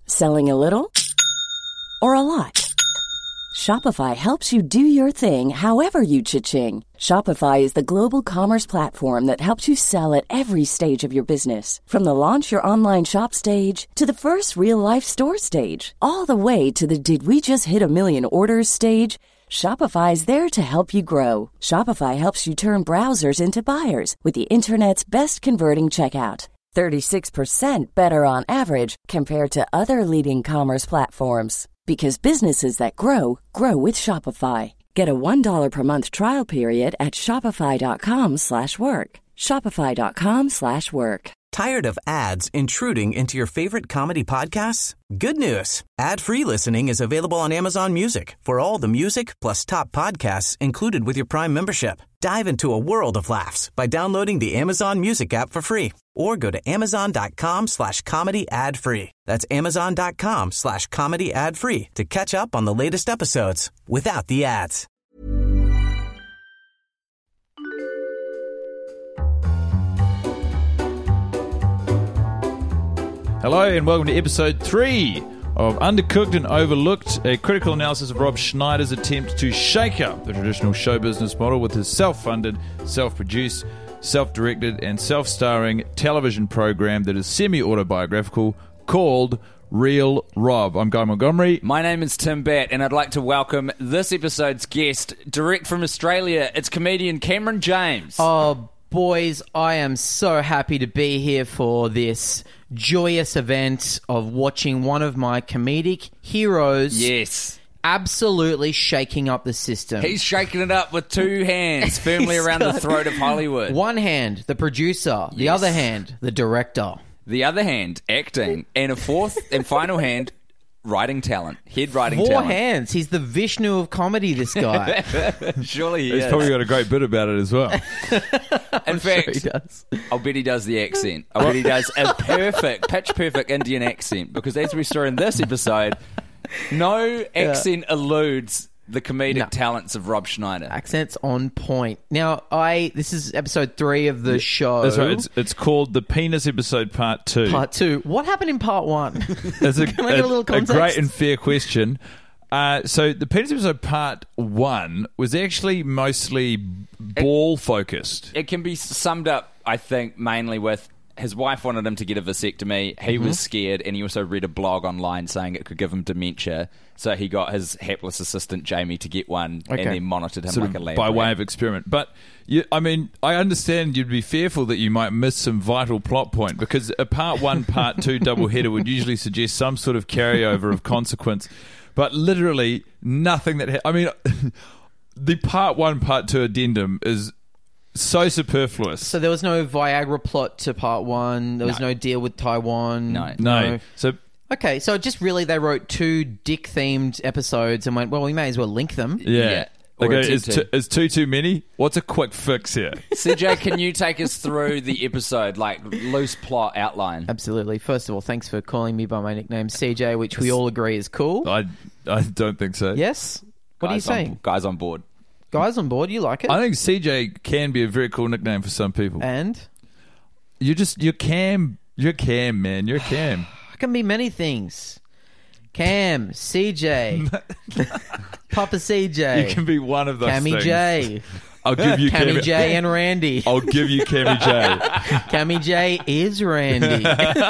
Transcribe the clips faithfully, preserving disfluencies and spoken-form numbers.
Selling a little or a lot? Shopify helps you do your thing however you cha-ching. Shopify is the global commerce platform that helps you sell at every stage of your business. From the launch your online shop stage to the first real-life store stage, all the way to the did we just hit a million orders stage. Shopify is there to help you grow. Shopify helps you turn browsers into buyers with the internet's best converting checkout. thirty-six percent better on average compared to other leading commerce platforms. Because businesses that grow, grow with Shopify. Get a one dollar per month trial period at shopify.com slash work. Shopify.com slash work. Tired of ads intruding into your favorite comedy podcasts? Good news. Ad-free listening is available on Amazon Music for all the music plus top podcasts included with your Prime membership. Dive into a world of laughs by downloading the Amazon Music app for free or go to amazon.com slash comedy ad free. That's amazon.com slash comedy ad free to catch up on the latest episodes without the ads. Hello and welcome to episode three of Undercooked and Overlooked, a critical analysis of Rob Schneider's attempt to shake up the traditional show business model with his self-funded, self-produced, self-directed and self-starring television program that is semi-autobiographical called Real Rob. I'm Guy Montgomery. My name is Tim Batt, and I'd like to welcome this episode's guest, direct from Australia. It's comedian Cameron James. Oh, boys, I am so happy to be here for this joyous event of watching one of my comedic heroes. Yes. Absolutely shaking up the system. He's shaking it up with two hands firmly around the throat of Hollywood. One hand, the producer. The Yes. other hand, the director. The other hand, acting. And a fourth and final hand, writing talent. Head writing Four talent. hands. He's the Vishnu of comedy, this guy. Surely he He's is. probably got a great bit about it as well. In fact, he does. I'll bet he does the accent. I'll bet he does a perfect, pitch-perfect Indian accent. Because as we saw in this episode, no accent eludes the comedic No. talents of Rob Schneider. Accents on point. Now, I this is episode three of the show. That's right. It's, it's called The Penis Episode Part two. Part two. What happened in part one? That's a, Can I get a little a context? great and fair question. Uh, so the Penis Episode Part one was actually mostly ball-focused. It can be summed up, I think, mainly with his wife wanted him to get a vasectomy. He Mm-hmm. was scared, and he also read a blog online saying it could give him dementia. So he got his hapless assistant Jamie to get one, Okay. and then monitored him Sort like of a lab by way rat. of experiment. But, you, I mean, I understand you'd be fearful that you might miss some vital plot point because a part one, part two doubleheader would usually suggest some sort of carryover of consequence. But literally nothing that... Ha- I mean, the part one, part two addendum is so superfluous. So there was no Viagra plot to part one. There was No. no deal with Taiwan. No. no. So... Okay, so just really they wrote two dick-themed episodes and went, well, we may as well link them. Yeah. Yeah. They Or go, attempt is, to. two, is two too many? What's a quick fix here? C J, can you take us through the episode, like loose plot outline? Absolutely. First of all, thanks for calling me by my nickname C J, which we all agree is cool. I, I don't think so. Yes? What guys are you saying? On, guys on board. Guys on board, you like it? I think C J can be a very cool nickname for some people. And? You're just, you're Cam. You're Cam, man. You're Cam. It can be many things. Cam, C J, Papa C J, You can be one of those Cammy things. J, I'll give you Cammy Cammy J and Randy. I'll give you Cammy J. Cammy J is Randy.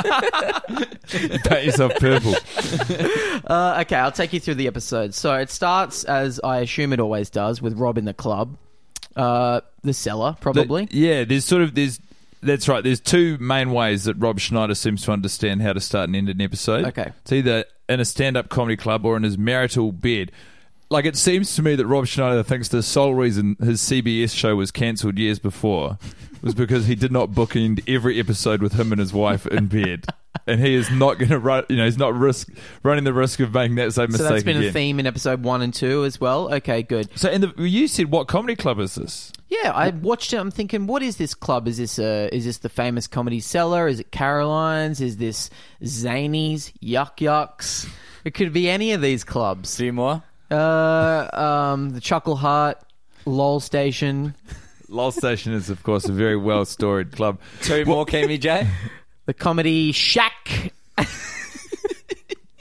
You paint yourself purple. Uh, okay, I'll take you through the episode. So it starts, as I assume it always does, with Rob in the club. Uh, the cellar, probably. The- yeah, there's sort of, there's, that's right. There's two main ways that Rob Schneider seems to understand how to start and end an episode. Okay. It's either in a stand-up comedy club or in his marital bed. Like, it seems to me that Rob Schneider thinks the sole reason his C B S show was cancelled years before was because he did not bookend every episode with him and his wife in bed. And he is not going to run, you know, he's not risk running the risk of making that same So mistake that's been again. a theme in episode one and two as well. Okay, good. So, in the, you said, what comedy club is this? Yeah, I watched it. I'm thinking, what is this club? Is this uh, is this the famous Comedy Cellar? Is it Caroline's? Is this Zany's? Yuck Yucks? It could be any of these clubs. Few more. Uh, um, the Chuckle Heart, Lol Station, Lol Station is, of course, a very well-storied club. Two more, Cammy J. the Comedy Shack.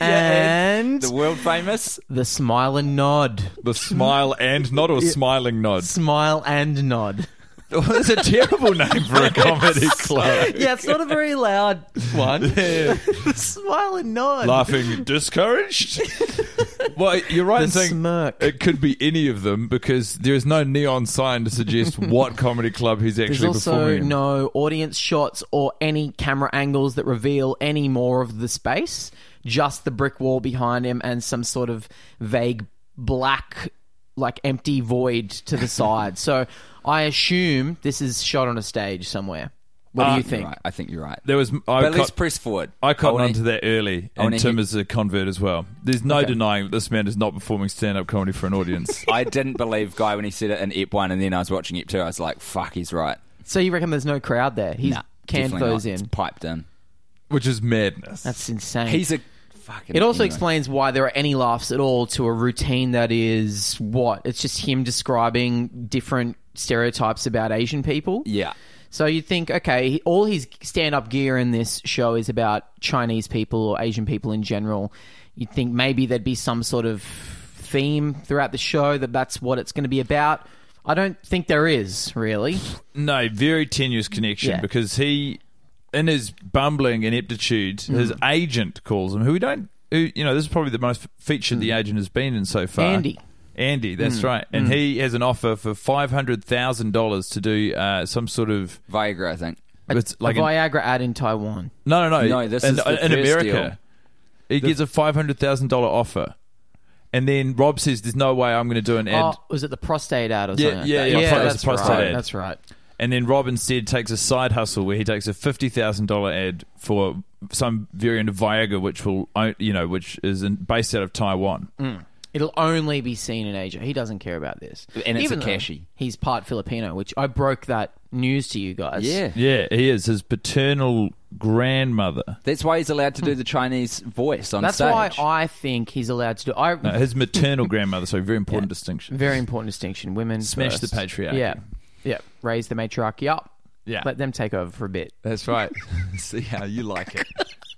the world famous. The Smile and Nod. The Smile and Nod or Smiling Nod? Smile and Nod. That's a terrible name for a comedy club. Yeah, it's not a very loud one. Yeah. The Smile and Nod. Laughing discouraged? Well, you're right The in saying smirk. it could be any of them because there is no neon sign to suggest what comedy club he's actually There's also performing in. no audience shots or any camera angles that reveal any more of the space. Just the brick wall behind him and some sort of vague black, like empty void to the side. So I assume this is shot on a stage somewhere. What do Uh, you think? Right, I think you're right. There was. I But let's caught, press forward. I caught wanna- on to that early, I wanna and Tim hear- is a convert as well. There's no Okay. denying that this man is not performing stand-up comedy for an audience. I didn't believe Guy when he said it in Ep one, and then I was watching Ep two. I was like, "Fuck, he's right." So you reckon there's no crowd there? He's Nah, canned definitely those not. It's in. piped in. Which is madness. That's insane. He's a fucking. It also anyway. explains why there are any laughs at all to a routine that is what? It's just him describing different stereotypes about Asian people. Yeah. So you think, okay, he- all his stand-up gear in this show is about Chinese people or Asian people in general. You'd think maybe there'd be some sort of theme throughout the show that that's what it's going to be about. I don't think there is, really. No, very tenuous connection Yeah. because he, in his bumbling ineptitude, his agent calls him, who we don't, who, you know, this is probably the most featured the agent has been in so far. Andy. Andy, that's right. And he has an offer for five hundred thousand dollars to do uh, some sort of, Viagra, I think. it's A like, an, Viagra ad in Taiwan. no, no, no. No, this in, is the in first America. He gets a five hundred thousand dollars offer. And then Rob says, there's no way I'm going to do an ad. Oh, was it the prostate ad or Yeah, something? yeah, like yeah, that? I thought it was that's the prostate right. ad. That's right. And then Rob instead takes a side hustle where he takes a fifty thousand dollars ad for some variant of Viagra, which will, own- you know, which is in, based out of Taiwan. It'll only be seen in Asia. He doesn't care about this. And it's Even a though cashy. He's part Filipino, which I broke that news to you guys. Yeah. Yeah, he is. His paternal grandmother. That's why he's allowed to do the Chinese voice on That's stage. why I think he's allowed to do. I No, his maternal grandmother. So very important distinction. very important distinction. Women Smash first. the patriarchy. Yeah, yeah. Raise the matriarchy up. Yeah. Let them take over for a bit. That's right. See how you like it.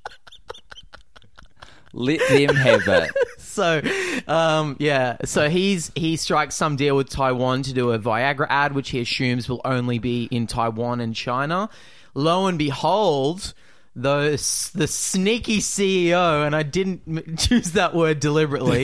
Let them have it. So, um, yeah. So he's he strikes some deal with Taiwan to do a Viagra ad, which he assumes will only be in Taiwan and China. Lo and behold, the the sneaky C E O, and I didn't m- choose that word deliberately.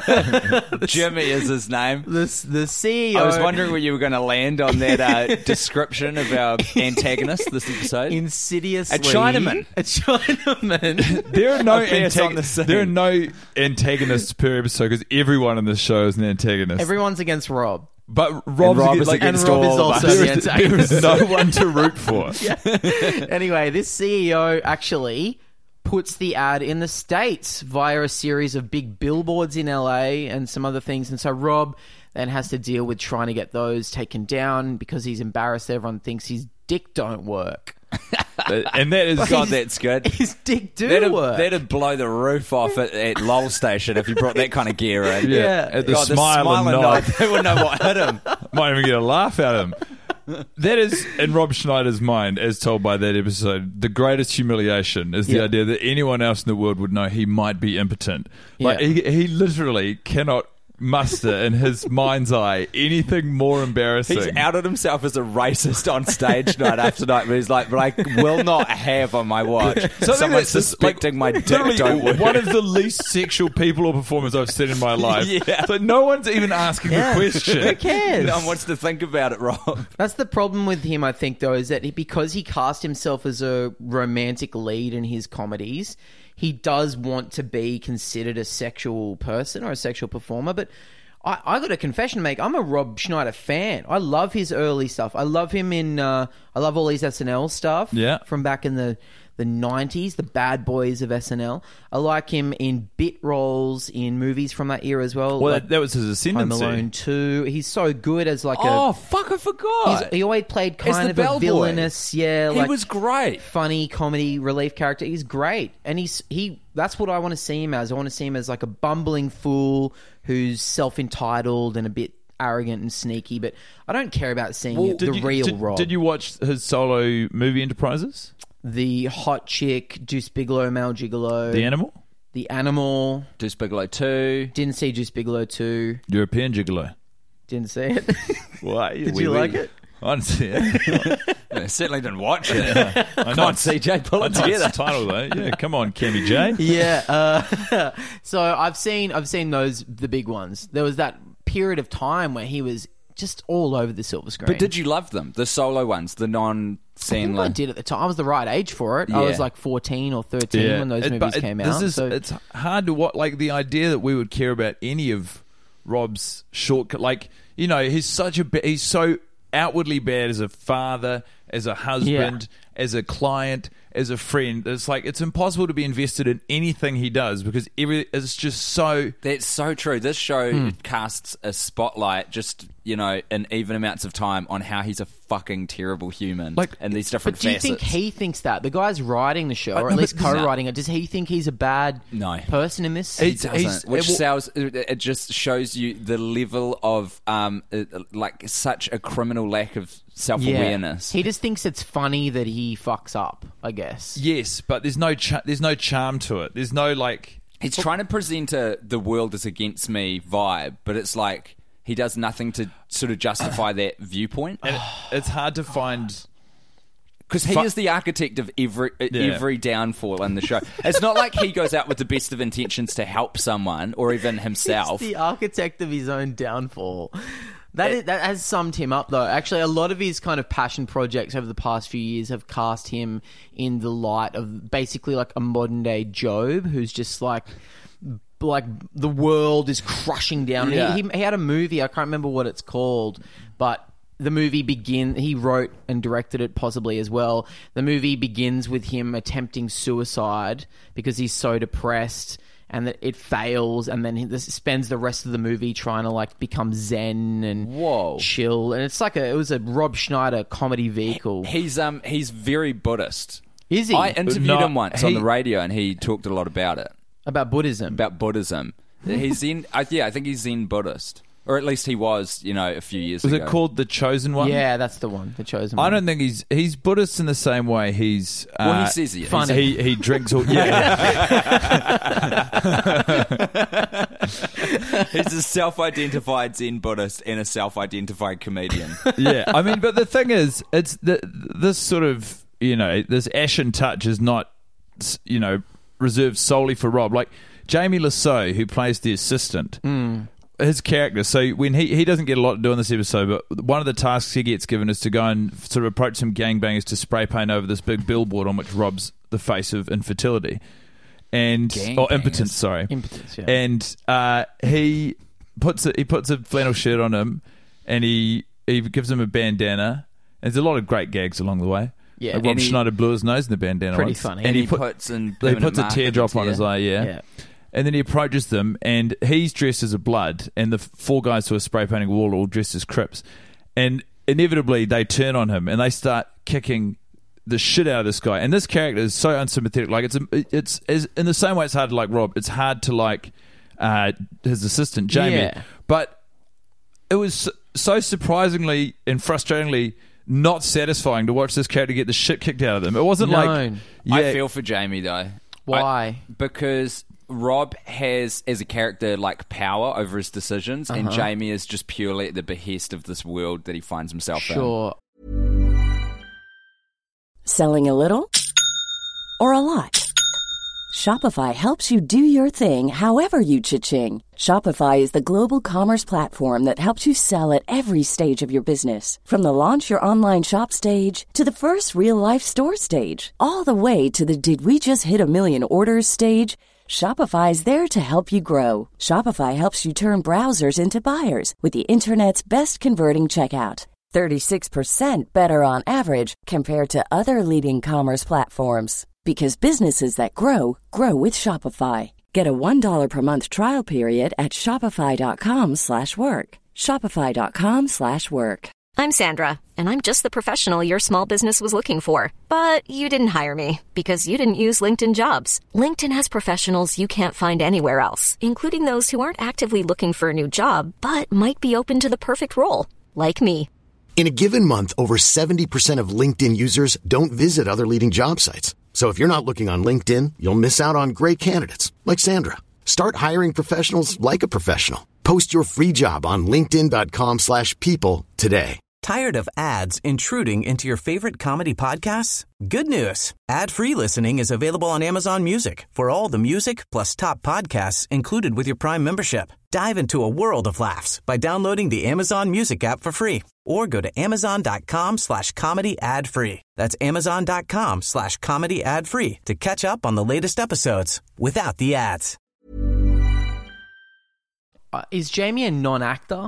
Jimmy is his name. the the C E O. I was wondering where you were going to land on that uh, description of our antagonist this episode. insidiously A Chinaman. A Chinaman. There are no Appears on the antag- scene. there are no antagonists per episode because everyone in this show is an antagonist. Everyone's against Rob. but Rob's Rob against- is like, And against Rob is all of also us. the there is, there antagonist. is no one to root for. Anyway, this C E O actually puts the ad in the States via a series of big billboards in L A and some other things. And so Rob then has to deal with trying to get those taken down because he's embarrassed. Everyone thinks his dick don't work. And that is God, that's good. His dick do That'd, work. that'd blow the roof off at, at Lowell Station if you brought that kind of gear in. Yeah. At the God, smile, and and nod. They wouldn't know what hit him. Might even get a laugh out of him. That is, in Rob Schneider's mind, as told by that episode, the greatest humiliation is the Yeah. idea that anyone else in the world would know he might be impotent. Like, Yeah. he, he literally cannot muster in his mind's eye anything more embarrassing. He's outed himself as a racist on stage night after night, but he's like, but I will not have on my watch Something someone that's just, suspecting my dick literally don't work. one of the least sexual people or performers I've seen in my life. Yeah. So no one's even asking Yeah. the question. Who cares? No one wants to think about it, Rob. That's the problem with him, I think, though, is that he, because he cast himself as a romantic lead in his comedies, he does want to be considered a sexual person or a sexual performer. But I, I got a confession to make. I'm a Rob Schneider fan. I love his early stuff. I love him in. Uh, I love all his S N L stuff. Yeah. From back in the the nineties, the bad boys of S N L. I like him in bit roles in movies from that era as well. Well, like that was his Home ascendancy. Alone two. He's so good as like Oh, a. fuck, I He's, forgot. he always played As kind the of a bellboy. villainous, yeah, He like was great. funny comedy relief character. He's great, and he's he. That's what I want to see him as. I want to see him as like a bumbling fool who's self entitled and a bit arrogant and sneaky. But I don't care about seeing Well, the Did you, real did, Rob. did you watch his solo movie Enterprises? The hot chick, Deuce Bigelow, Male Gigolo. The Animal? The Animal. Deuce Bigelow two. Didn't see Juice Bigelow two. European Gigolo. Didn't see it. Why? Did you like it? I didn't see it. I certainly didn't watch it. I Come know on, C J, pull I it know it's together. the title though. Yeah, come on, Cammy J. Yeah. Uh, so I've seen I've seen those the big ones. There was that period of time where he was just all over the silver screen. But did you love them? The solo ones, the I think I non-Sandler. did at the time. I was the right age for it. I Yeah. was like fourteen or thirteen when those It- movies but it- came this out. Is, so it's hard to what like the idea that we would care about any of Rob's shortcut. Like you know, he's such a ba- he's so outwardly bad as a father, as a husband, as a client, as a friend. It's like it's impossible to be invested in anything he does because every it's just so. That's so true. This show Hmm. casts a spotlight, just you know, in even amounts of time, on how he's a fucking terrible human, Like- in these different But do you facets. think he thinks that? The guy's writing the show, Uh, or no, at least but this- co-writing it. Does he think he's a bad No. person in this? He It's- doesn't, he's- which it will- sounds it just shows you the level of um uh, like such a criminal lack of self-awareness. He just thinks it's funny that he fucks up, I guess. Yes, but there's no cha- there's no charm to it. There's no like. He's trying to present a the world is against me vibe, but it's like he does nothing to sort of justify that viewpoint. And it, it's hard to find. Because he Fu- is the architect of every uh, Yeah. every downfall in the show. It's not like he goes out with the best of intentions to help someone or even himself. He's the architect of his own downfall. That is, that has summed him up, though. Actually, a lot of his kind of passion projects over the past few years have cast him in the light of basically like a modern day Job, who's just like, like the world is crushing down. And Yeah. He, he, he had a movie, I can't remember what it's called, but the movie begin. He wrote and directed it possibly as well. The movie begins with him attempting suicide because he's so depressed. And that it fails, and then he this spends the rest of the movie trying to like become zen and Whoa. chill. And it's like a it was a Rob Schneider comedy vehicle. He's um he's very Buddhist. Is he I interviewed No, him once on he- the radio, and he talked a lot about it, about Buddhism? about Buddhism. He's Zen. I, yeah, I think he's Zen Buddhist, or at least he was. You know, a few years Was ago. it called The Chosen One? Yeah, that's the one, the chosen I one. don't think he's he's Buddhist in the same way he's. Uh, Well, he says he is. Funny. He he drinks all. Yeah. He's a self-identified Zen Buddhist and a self-identified comedian. Yeah, I mean, but the thing is, it's the, this sort of, you know, this ashen touch is not, you know, reserved solely for Rob. Like Jamie Lasso, who plays the assistant, his character. So when he he doesn't get a lot to do in this episode, but one of the tasks he gets given is to go and sort of approach some gangbangers to spray paint over this big billboard on which Rob's the face of infertility and or Gangbangers. impotence. Sorry, Impotence, yeah. and uh, he puts a, he puts a flannel shirt on him, and he he gives him a bandana. There's a lot of great gags along the way. Yeah. Like And Rob he- Schneider blew his nose in the bandana. Pretty once. funny. And, And he, he put, puts in he permanent puts a mark in teardrop the on his tear. eye. Yeah. Yeah. And then he approaches them, and he's dressed as a blood, and the four guys who are spray painting a wall are all dressed as Crips, and inevitably they turn on him and they start kicking the shit out of this guy. And this character is so unsympathetic. Like it's it's, it's in the same way it's hard to like Rob. It's hard to like uh, his assistant Jamie, Yeah. but it was so surprisingly and frustratingly not satisfying to watch this character get the shit kicked out of them. It wasn't No. like yeah, I feel for Jamie though. Why? I- because Rob has, as a character, like power over his decisions, and Uh-huh. Jamie is just purely at the behest of this world that he finds himself in. Sure. Selling a little or a lot? Shopify helps you do your thing however you cha-ching. Shopify is the global commerce platform that helps you sell at every stage of your business. From the launch your online shop stage to the first real life store stage, all the way to the did we just hit a million orders stage. Shopify is there to help you grow. Shopify helps you turn browsers into buyers with the internet's best converting checkout. thirty-six percent better on average compared to other leading commerce platforms. Because businesses that grow, grow with Shopify. Get a one dollar per month trial period at shopify.com slash work. Shopify.com slash work. I'm Sandra, and I'm just the professional your small business was looking for. But you didn't hire me because you didn't use LinkedIn Jobs. LinkedIn has professionals you can't find anywhere else, including those who aren't actively looking for a new job, but might be open to the perfect role, like me. In a given month, over seventy percent of LinkedIn users don't visit other leading job sites. So if you're not looking on LinkedIn, you'll miss out on great candidates like Sandra. Start hiring professionals like a professional. Post your free job on linkedin dot com slash people today. Tired of ads intruding into your favorite comedy podcasts? Good news. Ad-free listening is available on Amazon Music for all the music plus top podcasts included with your Prime membership. Dive into a world of laughs by downloading the Amazon Music app for free or go to amazon.com slash comedy ad free. That's amazon.com slash comedy ad free to catch up on the latest episodes without the ads. Uh, is Jamie a non-actor?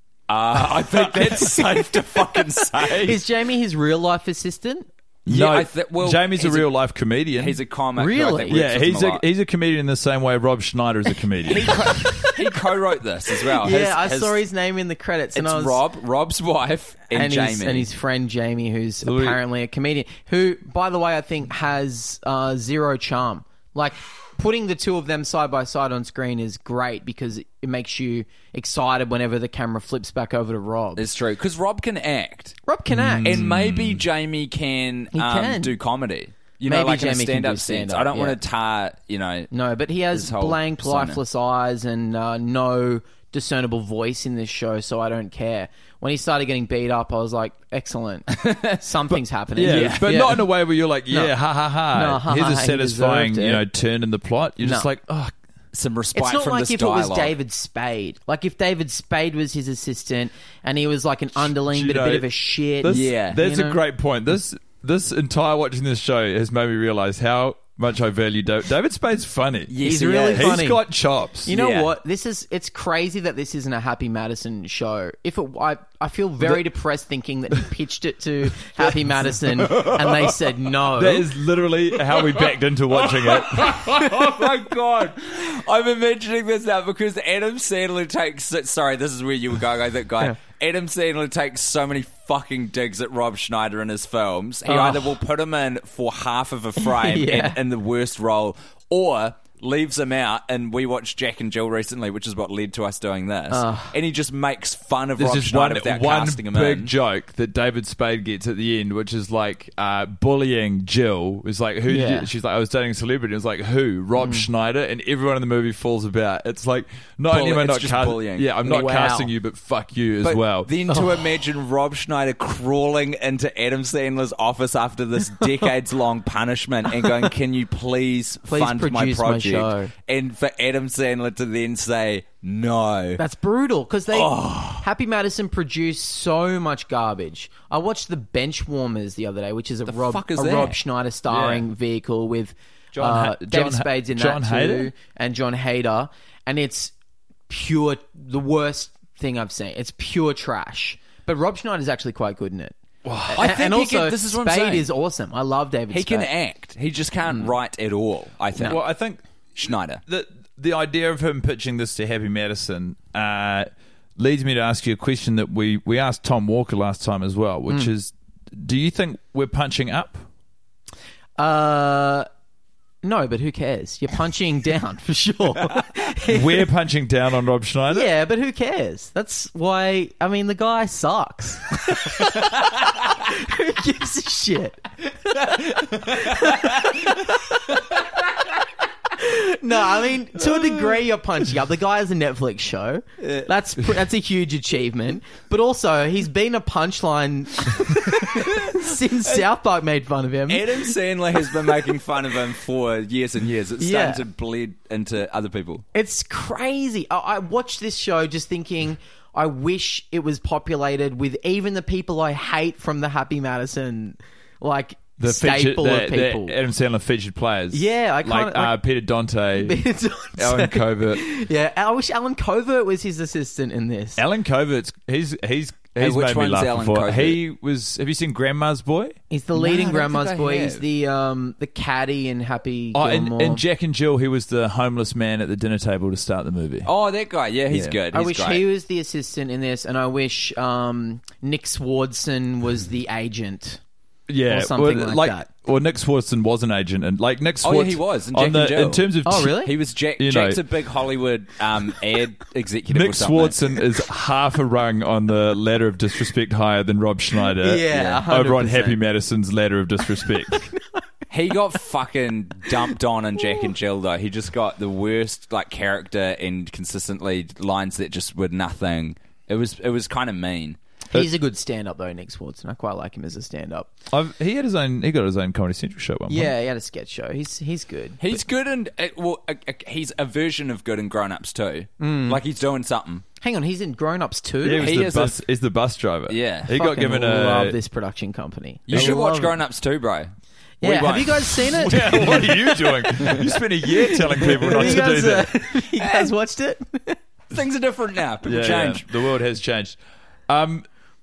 Uh, I think that's safe to fucking say. Is Jamie his real life assistant? No, I th- well, Jamie's a he's real life comedian. He's a comic. Really? who I think works yeah, with he's him a, lot. he's a comedian in the same way Rob Schneider is a comedian. he, co- he co-wrote this as well. Yeah, His- I his- saw his name in the credits. And It's I was, Rob, Rob's wife, and, and Jamie. his, and his friend Jamie, who's Louis- apparently a comedian, who, by the way, I think has uh, zero charm. Like, putting the two of them side by side on screen is great because it makes you excited whenever the camera flips back over to Rob. It's true because Rob can act, Rob can act. and maybe Jamie can, He um, can. do comedy. You know, Maybe like in a Jamie can stand-up do sense. stand-up, I don't yeah. want to tar, you know. No, but he has his whole blank, persona. lifeless eyes and uh, no discernible voice in this show, so I don't care. When he started getting beat up, I was like, excellent. Something's happening. Yeah, but Yeah. not in a way where you're like, yeah, No. ha ha ha. No, ha, Here's ha, a ha, he satisfying, deserved you know, it. turn in the plot. You're just No. like, oh, Some respite It's not from like this if dialogue. it was David Spade. Like if David Spade was his assistant and he was like an underling, you but a know, bit of a shit. This, Yeah. that's You a know? great point. This this entire watching this show has made me realize how much I value David. David Spade's funny. Yes, He's he really is. funny. He's got chops. You know Yeah. what? This is it's crazy that this isn't a Happy Madison show. If it, I, I feel very depressed thinking that he pitched it to Happy Madison and they said no. That is literally how we backed into watching it. Oh my god! I'm imagining this now because Adam Sandler takes. Sorry, this is where you were going. I think, guy. Yeah. Adam Sandler takes so many fucking digs at Rob Schneider in his films. He Oh. either will put him in for half of a frame Yeah. in, in the worst role, or leaves him out. And we watched Jack and Jill recently, which is what led to us doing this. And he just makes fun of There's Rob just Schneider one, without one casting him big in. joke that David Spade gets at the end, which is like uh, bullying Jill. It's like, who? Did Yeah. you, she's like, I was dating a celebrity. It's like, who? Rob Schneider, and everyone in the movie falls about. It's like, not only am I Bully- not it's just cast- bullying. yeah, I'm not Wow. casting you, but fuck you as But well. then to imagine Rob Schneider crawling into Adam Sandler's office after this decades-long punishment and going, "Can you please, Please fund my produce my project?" show. And for Adam Sandler to then say no. That's brutal because they Happy Madison produced so much garbage. I watched The Benchwarmers the other day, which is a Rob fuck is a that? Rob Schneider starring Yeah. vehicle with John uh, Ha- David John Ha- Spade's in John that too, Hader? and John Hader, and it's pure the worst thing I've seen. It's pure trash. But Rob Schneider's actually quite good in it. I think and he also, can- this is what I'm Spade saying. is awesome. I love David He Spade. can act. He just can't Hmm. write at all, I think. well, I think Schneider. the the idea of him pitching this to Happy Madison uh, leads me to ask you a question that we, we asked Tom Walker last time as well, which Hmm. is, do you think we're punching up? Uh, no, but who cares? You're punching down for sure. We're punching down on Rob Schneider? Yeah, but who cares? That's why. I mean, the guy sucks. Who gives a shit? No, I mean, to a degree, you're punching up. The guy has a Netflix show. That's pr- that's a huge achievement. But also, he's been a punchline since South Park made fun of him. Adam Sandler has been making fun of him for years and years. It's Yeah. starting to bleed into other people. It's crazy. I, I watched this show just thinking, I wish it was populated with even the people I hate from the Happy Madison, like, The featured, staple the, of people. the Adam Sandler featured players. Yeah, I like, kinda- uh, like- Peter Dante, It's- Alan Covert. Yeah, I wish Alan Covert was his assistant in this. Alan Covert's he's he's Hey, he's which made me one's laugh Alan before. Covert? He was. Have you seen Grandma's Boy? He's the No, leading I don't Grandma's think I Boy. He's have. the um the caddy in Happy Oh, and, Gilmore. and Jack and Jill, he was the homeless man at the dinner table to start the movie. Oh, that guy. Yeah, he's Yeah. good. I He's wish great. he was the assistant in this, and I wish um, Nick Swardson was the agent. yeah, or something well, like that. Well, Nick Swartzen was an agent, and like Nick Swartzen. Oh, yeah, he was in on Jack the, and Jill. in terms of Oh, really? He was Jack. You Jack's know- a big Hollywood um, ad executive. Nick or something. Swartzen is half a rung on the ladder of disrespect higher than Rob Schneider. Yeah, over on one hundred percent. Happy Madison's ladder of disrespect. He got fucking dumped on in Jack and Jill, though. He just got the worst like character and consistently lines that just were nothing. It was it was kind of mean. He's a good stand-up though, Nick Swartzen. I quite like him as a stand-up. I've, he had his own. He got his own Comedy Central show at one point. Yeah, he had a sketch show. He's he's good. He's good and uh, well, uh, uh, he's a version of good in Grown Ups too. Mm. Like he's doing something. Hang on, he's in Grown Ups too. Yeah, he was He the is bus. a- he's the bus driver. Yeah. he got Fucking given love a. this production company. You I should watch love Grown it. Ups too, bro. Yeah, We have won't. you guys seen it? Yeah, what are you doing? You spent a year telling people not Have to you do guys, that. uh, you guys watched it? Things are different now. People Yeah, change. yeah. The world has changed. Um,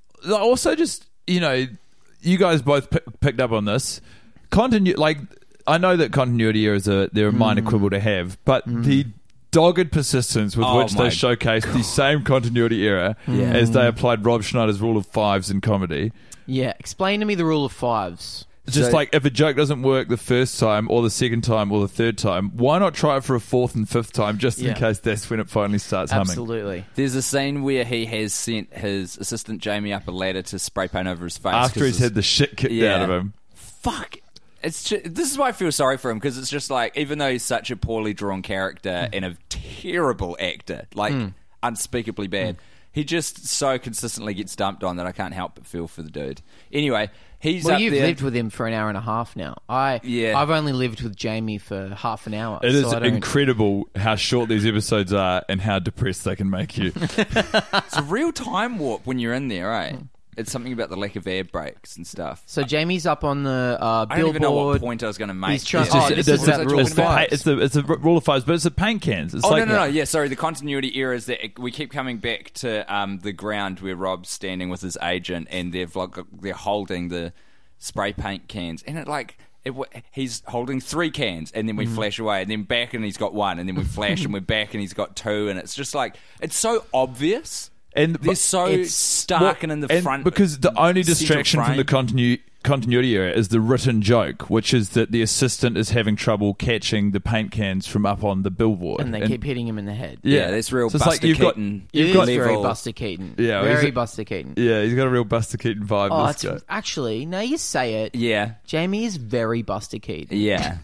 also, just you know, you guys both p- picked up on this. Continu- like I know that continuity is a they're a minor quibble to have, but the dogged persistence with Oh which my they showcased the same continuity error Yeah. as they applied Rob Schneider's rule of fives in comedy. Yeah, explain to me the rule of fives. Just So- like if a joke doesn't work the first time or the second time or the third time, why not try it for a fourth and fifth time just in Yeah. case that's when it finally starts humming? Absolutely. There's a scene where he has sent his assistant Jamie up a ladder to spray paint over his face After 'cause he's his- had the shit kicked Yeah. out of him. Fuck. It's just, this is why I feel sorry for him, because it's just like, even though he's such a poorly drawn character and a terrible actor, like unspeakably bad, he just so consistently gets dumped on that I can't help but feel for the dude. Anyway, he's Well, up you've there. lived with him for an hour and a half now. I Yeah. I've only lived with Jamie for half an hour. It so is I don't- incredible how short these episodes are and how depressed they can make you. It's a real time warp when you're in there, right? It's something about the lack of air breaks and stuff. So Jamie's up on the uh, I don't billboard. even know what point I was going to make. He's trying- Yeah. oh, Just- this it's is just- about the it's rule the of pa- fives. It's the it's a rule of fives, but it's the paint cans. It's Oh, like no, no, no. Yeah, sorry. The continuity error is that it- we keep coming back to um, the ground where Rob's standing with his agent and they've like, they're holding the spray paint cans. And it like... It, w- he's holding three cans, and then we flash away, and then back, and he's got one, and then we flash, and we're back, and he's got two, and it's just like it's so obvious, And they're but so it's- stark Well, and in the and front because the only central distraction from the frame. continu- continuity error is the written joke, which is that the assistant is having trouble catching the paint cans from up on the billboard, and they keep hitting him in the head. Yeah, that's real So it's like Buster you've got- Keaton. It is got very level. Buster Keaton. Yeah, well, very he's a- Buster Keaton. Yeah, he's got a real Buster Keaton vibe. Oh, this it's guy. actually now you say it. Yeah, Jamie is very Buster Keaton. yeah.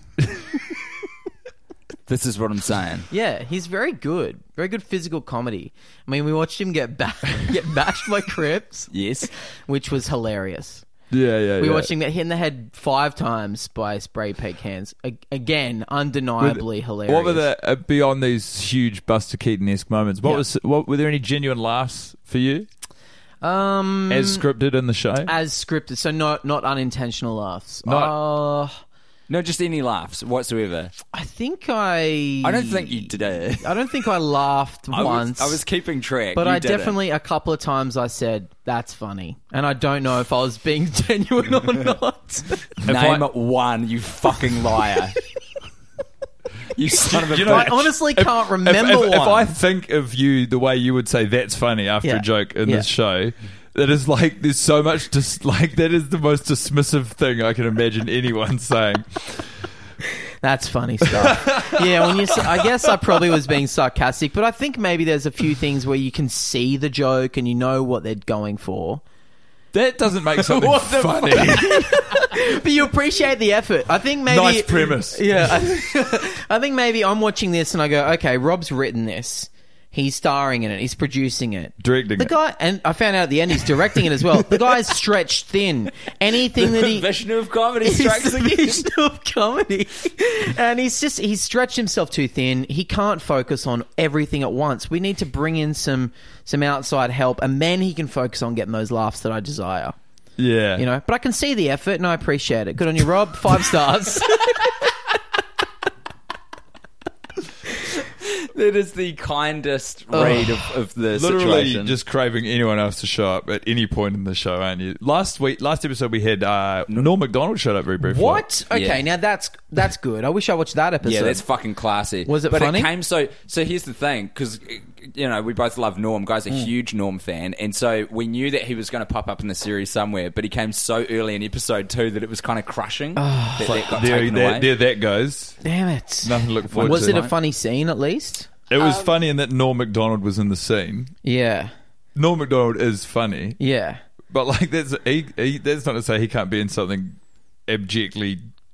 This is what I'm saying. Yeah, he's very good. Very good physical comedy. I mean, we watched him get ba- get bashed by Crips, Yes. which was hilarious. Yeah, yeah. We yeah. watched him get hit in the head five times by spray paint cans. A- again, undeniably hilarious. What were the uh, beyond these huge Buster Keaton-esque moments? What Yeah. was? What were there any genuine laughs for you um as scripted in the show? as scripted? So not not unintentional laughs. Not- Uh, No, just any laughs whatsoever. I think I. I don't think you did it. I don't think I laughed I once. was, I was keeping track. But You I did it. definitely, a couple of times I said, that's funny. And I don't know if I was being genuine or not. Name I- one, you fucking liar. You son of a You know- I bitch. honestly If- can't if, remember if, one. if I think of you the way you would say that's funny after Yeah. a joke in Yeah. this show, that is like there's so much dis- like that is the most dismissive thing I can imagine anyone saying. That's funny stuff. Yeah, when you, s- I guess I probably was being sarcastic, but I think maybe there's a few things where you can see the joke and you know what they're going for. That doesn't make something What the funny. But you appreciate the effort. I think maybe... Nice premise. Yeah. I, I think maybe I'm watching this and I go, okay, Rob's written this. He's starring in it. He's producing it. Directing the it. guy, and I found out at the end he's directing it as well. The guy's stretched thin. Anything that he... Vision of comedy He's strikes the again. vision of comedy. And he's just, he's stretched himself too thin. He can't focus on everything at once. We need to bring in some, some outside help, and then he can focus on getting those laughs that I desire. Yeah. You know, but I can see the effort and I appreciate it. Good on you, Rob. Five stars. That is the kindest read of, of the Literally situation. just craving anyone else to show up at any point in the show, aren't you? Last week, last episode we had uh, Norm Macdonald showed up very briefly. What? Okay, Yeah. now that's that's good. I wish I watched that episode. Yeah, that's fucking classy. Was it but funny? It came so. So here's the thing, because you know we both love Norm. Guy's a huge Norm fan, and so we knew that he was going to pop up in the series somewhere. But he came so early in episode two that it was kind of crushing. that, that got There, taken there, away. there that goes. Damn it. Nothing to look forward Was to. it a funny scene at least? It was funny in that Norm Macdonald was in the scene. Yeah. Norm Macdonald is funny, Yeah. but like that's he, he, that's not to say he can't be in something abjectly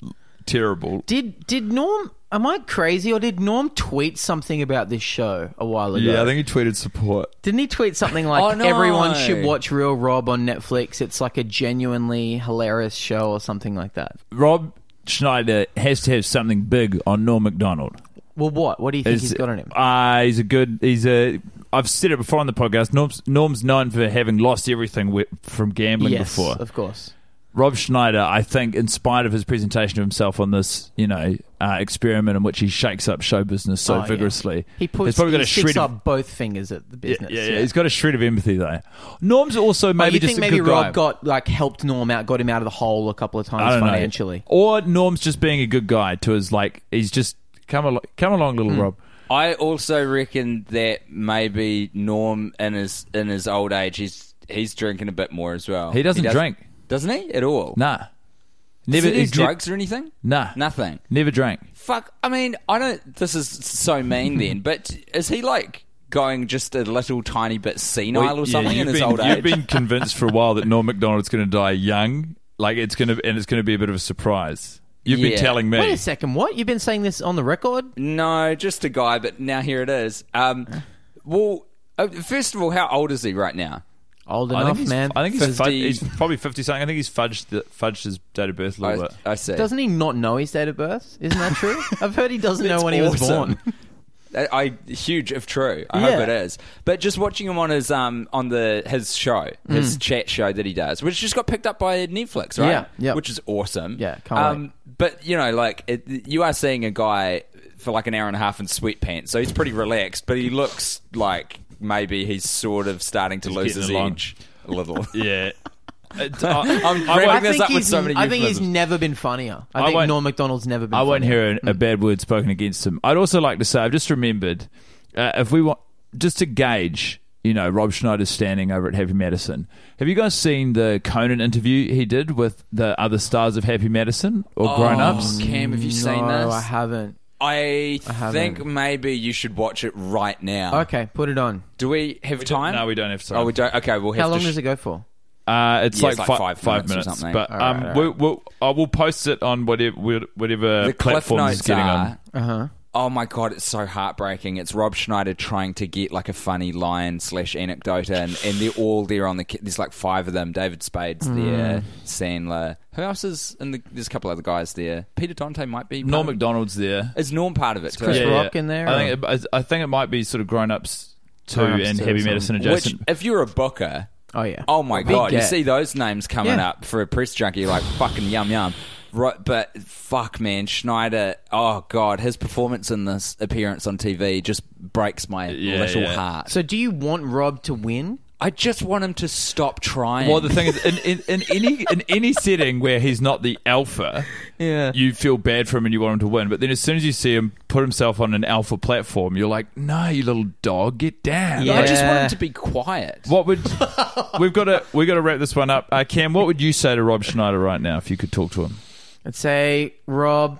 terrible. Did did Norm? Am I crazy, or did Norm tweet something about this show a while ago? Yeah, I think he tweeted support. Didn't he tweet something like, Oh, no. everyone should watch Real Rob on Netflix? It's like a genuinely hilarious show or something like that. Rob Schneider has to have something big on Norm Macdonald. Well, what? What do you think Is- he's got on him? Uh, he's a good. He's a. I've said it before on the podcast. Norm's, Norm's known for having lost everything wi- from gambling Yes, before. of course. Rob Schneider, I think, in spite of his presentation of himself on this, you know, uh, experiment in which he shakes up show business so Oh, yeah. vigorously, He puts he's probably got he a sticks shred of up both fingers at the business. Yeah, yeah, yeah. He's got a shred of empathy though. Norm's also maybe oh, you just think a maybe good Rob guy. got like helped Norm out, got him out of the hole a couple of I times don't financially? know. Or Norm's just being a good guy to his like. He's just come along, come along, little Rob. I also reckon that maybe Norm in his in his old age, he's he's drinking a bit more as well. He doesn't drink. doesn't he? At all? Nah, Never. never. Does he do he's ne- drugs or anything? Nah, Nothing. never drank. Fuck. I mean, I don't. This is so mean then, but is he like going just a little tiny bit senile Well, or something yeah, in you've his been, old You've age? been convinced for a while that Norm Macdonald's going to die young. Like it's going to, and it's going to be a bit of a surprise. You've Yeah. been telling me. Wait a second, what? You've been saying this on the record? No, just a guy, but now here it is. Um, well, uh, first of all, how old is he right now? Old I enough, think he's, man. I think he's, fud- fifty he's probably fifty something. I think he's fudged the, fudged his date of birth a little I, bit. I see. Doesn't he not know his date of birth? Isn't that true? I've heard he doesn't know That's when he was awesome. born. I, I huge if true. I Yeah. hope it is. But just watching him on his um on the his show, his chat show that he does, which just got picked up by Netflix, right? Yeah, yeah. Which is awesome. Yeah, can't um, wait. But you know, like it, you are seeing a guy for like an hour and a half in sweatpants, so he's pretty relaxed, but he looks like maybe he's sort of starting to He's lose getting his along. edge a little. Yeah. It- I, I'm I wrapping won't- this think up with he's, so many I think he's euphemisms. never been funnier. I, I think won't- Norm Macdonald's never been I won't funnier. hear a, a bad word spoken against him. I'd also like to say, I've just remembered, uh, if we want, just to gauge, you know, Rob Schneider's standing over at Happy Madison. Have you guys seen the Conan interview he did with the other stars of Happy Madison or Grown Ups? Oh, Cam, have you seen No, this? I haven't. I, haven't. think maybe you should watch it right now. Okay, put it on. Do we have time? No, we don't have time. Oh, we don't. Okay, we'll have How long to. does it go for? Uh, it's Yeah, like, it's like fi- five five, minutes or minutes, something. but All right, um, all right. we'll, we'll, I will post it on whatever whatever the cliff platform notes it's getting are. on. Uh huh. Oh my god, it's so heartbreaking. It's Rob Schneider trying to get like a funny line slash anecdote, and, and they're all there on the. ki- There's like five of them. David Spade's there, Sandler. Who else is in the? There's a couple other guys there. Peter Dante might be. part Norm of- Macdonald's there. Is Norm part of it too? Chris Rock in there, I or- think it, I think it might be sort of Grown Ups too Grown-Ups and too, Heavy so- Medicine Which, adjacent. if you're a booker, Oh yeah. oh my Big god, you get. see those names coming Yeah. up for a press junkie, you're like fucking yum yum. Right, but fuck, man, Schneider. Oh god, his performance in this appearance on T V just breaks my Yeah, little yeah. heart. So, do you want Rob to win? I just want him to stop trying. Well, the thing is, in, in, in any in any setting where he's not the alpha, Yeah. you feel bad for him and you want him to win. But then as soon as you see him put himself on an alpha platform, you're like, no, you little dog, get down. Yeah. I just want him to be quiet. What would we've got to we got to wrap this one up? Uh, Cam, what would you say to Rob Schneider right now if you could talk to him? I'd say, Rob,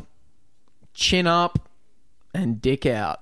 chin up and dick out.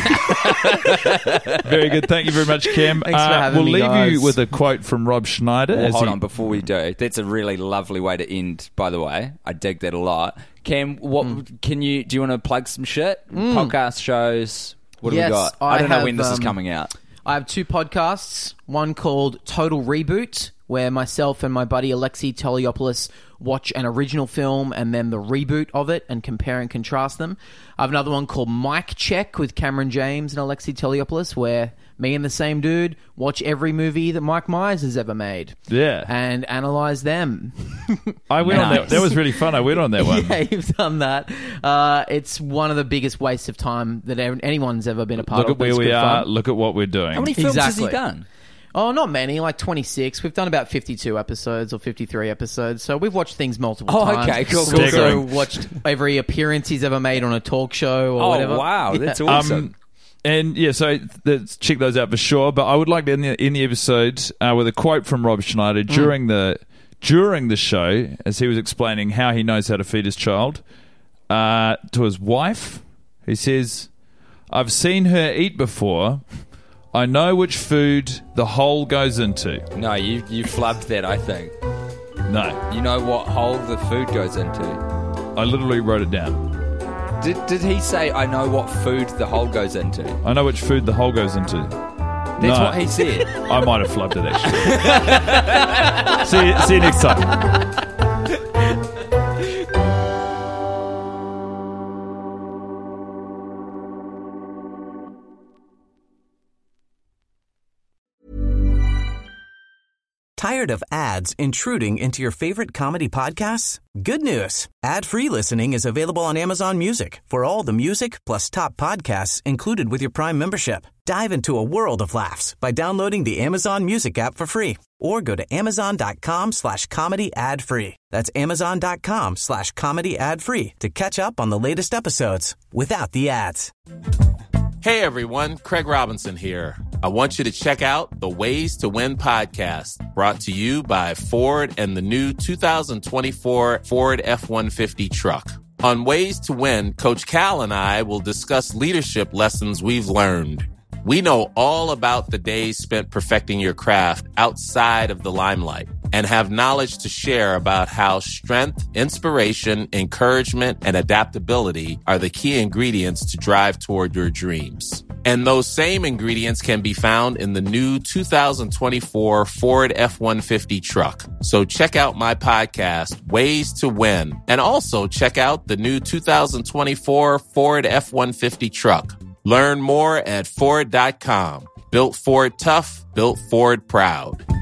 Very good, thank you very much, Cam. Thanks for Uh, having we'll me, leave you guys. with a quote from Rob Schneider. Well, as hold he- on, before we do, that's a really lovely way to end. By the way, I dig that a lot. Cam, what Mm. can you do? You want to plug some shit? Podcast shows. What do Yes, we got? I, I don't know have, when this is um, coming out. I have two podcasts. One called Total Reboot, where myself and my buddy Alexei Toliopoulos watch an original film and then the reboot of it and compare and contrast them. I have another one called Mic Check with Cameron James and Alexei Toliopoulos, where me and the same dude watch every movie that Mike Myers has ever made. Yeah. And analyze them. I went on that. Nice. That was really fun. I went on that one. Yeah, you've done that. Uh, it's one of the biggest wastes of time that ev- anyone's ever been a part Look of. at but where it's we good are. fun. Look at what we're doing. How many films has he Exactly. done? Oh, not many, like twenty-six. We've done about fifty-two episodes or fifty-three episodes, so we've watched things multiple Oh, times. okay, cool, We've cool, also cool. watched every appearance he's ever made on a talk show or Oh whatever. wow, Yeah. that's awesome. Um, and yeah, so let's check those out for sure. But I would like to end the, end the episode uh, with a quote from Rob Schneider during the during the show, as he was explaining how he knows how to feed his child uh, to his wife. He says, "I've seen her eat before. I know which food the hole goes into." no, you you flubbed that. I think No, you know what hole the food goes into. I literally wrote it down. Did, did he say, I know what food the hole goes into? I know which food the hole goes into. That's No. what he said. I might have flubbed it, actually. see, you, see you next time. Tired of ads intruding into your favorite comedy podcasts? Good news. Ad-free listening is available on Amazon Music for all the music plus top podcasts included with your Prime membership. Dive into a world of laughs by downloading the Amazon Music app for free or go to amazon.com slash comedy ad free. That's amazon.com slash comedy ad free to catch up on the latest episodes without the ads. Hey everyone, Craig Robinson here. I want you to check out the Ways to Win podcast, brought to you by Ford and the new two thousand twenty-four Ford F one fifty truck. On Ways to Win, Coach Cal and I will discuss leadership lessons we've learned. We know all about the days spent perfecting your craft outside of the limelight and have knowledge to share about how strength, inspiration, encouragement, and adaptability are the key ingredients to drive toward your dreams. And those same ingredients can be found in the new two thousand twenty-four Ford F one fifty truck. So check out my podcast, Ways to Win, and also check out the new two thousand twenty-four Ford F one fifty truck. Learn more at Ford dot com. Built Ford tough, built Ford proud.